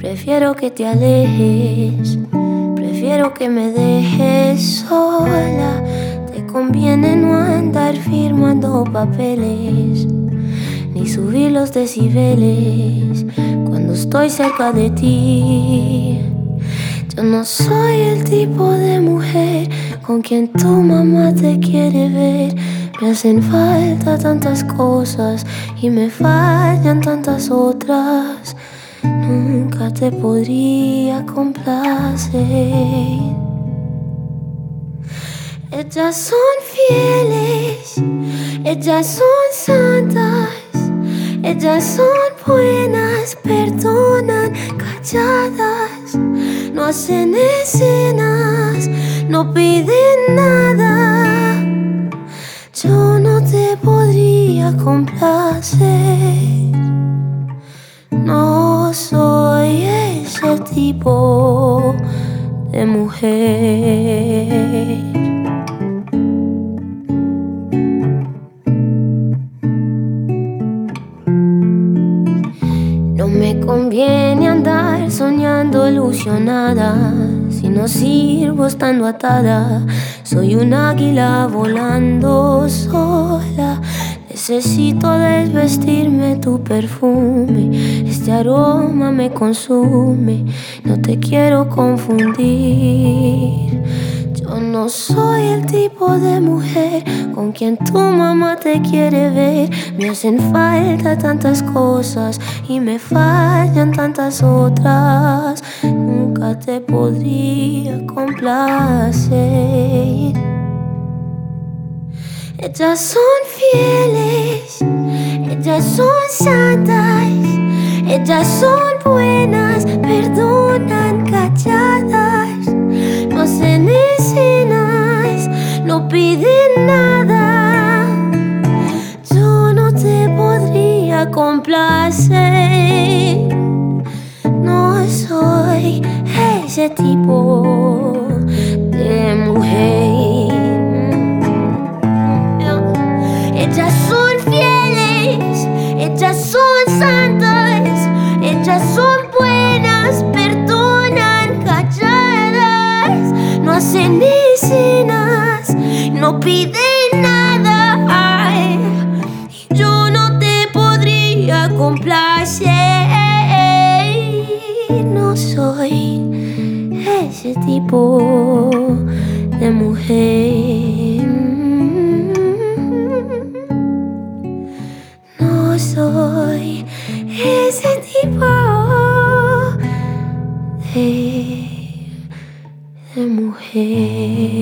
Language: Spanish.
Prefiero que te alejes, prefiero que me dejes sola. Te conviene no andar firmando papeles, ni subir los decibeles cuando estoy cerca de ti. Yo no soy el tipo de mujer con quien tu mamá te quiere ver. Me hacen falta tantas cosas y me fallan tantas otras. Nunca te podría complacer. Ellas son fieles, ellas son santas, ellas son buenas, perdonan calladas, no hacen escenas, no piden nada. Yo no te podría complacer. No soy ese tipo de mujer. No me conviene andar soñando ilusionada, si no sirvo estando atada. Soy un águila volando sola. Necesito desvestirme tu perfume, este aroma me consume, no te quiero confundir. Yo no soy el tipo de mujer con quien tu mamá te quiere ver. Me hacen falta tantas cosas y me fallan tantas otras. Nunca te podría complacer. Ellas son fieles, ellas son santas, ellas son buenas, perdonan calladas, no hacen escenas, no piden nada. Yo no te podría complacer. No soy ese tipo de mujer. Ellas son fieles, ellas son santas, ellas son buenas, perdonan calladas, no hacen escenas, no piden nada. Ay, yo no te podría complacer. No soy ese tipo de mujer. No soy ese tipo de mujer.